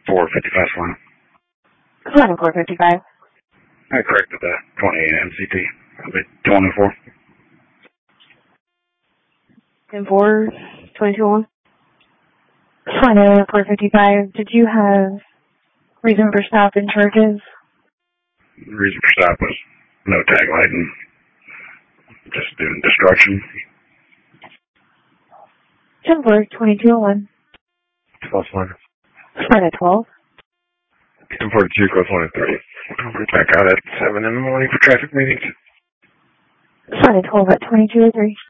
455 Solana. Solana 455. I corrected that. 20 MCT. 204. 10-4, 22-1. Solana 455. Did you have reason for stop and charges? The reason for stop was no tag light and just doing destruction. 10-4, 22-1. 12 Solana. Solana 12. 1042, close 1 and 3. We're back out at 7 in the morning for traffic meetings. Solana 12 at 22-3.